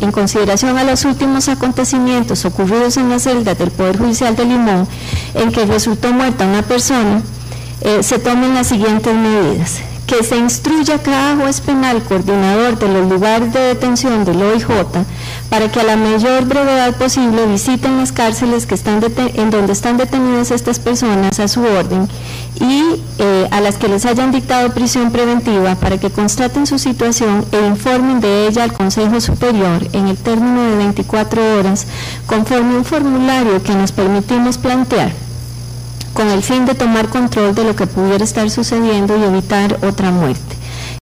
en consideración a los últimos acontecimientos ocurridos en las celdas del Poder Judicial de Limón, en que resultó muerta una persona, se tomen las siguientes medidas: que se instruya a cada juez penal coordinador de los lugares de detención del OIJ para que a la mayor brevedad posible visiten las cárceles que están en donde están detenidas estas personas a su orden y a las que les hayan dictado prisión preventiva, para que constaten su situación e informen de ella al Consejo Superior en el término de 24 horas, conforme a un formulario que nos permitimos plantear, con el fin de tomar control de lo que pudiera estar sucediendo y evitar otra muerte.